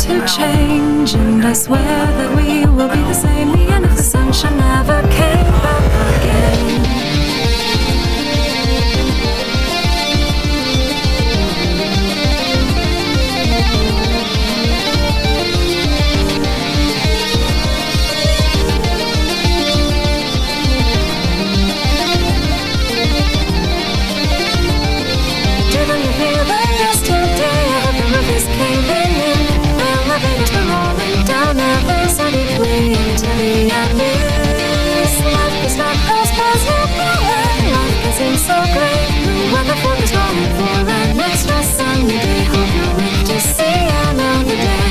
to change, and I swear that we will be the same, even if the sunshine never came back again. So great, when the fourth is rolling for an extra sunny day. Hope you'll live to see another day.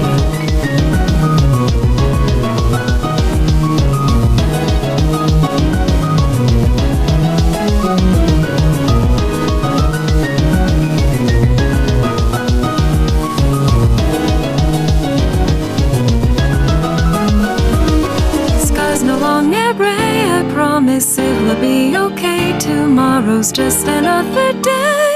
Skies no longer gray, I promise it will be okay. Tomorrow's just another day.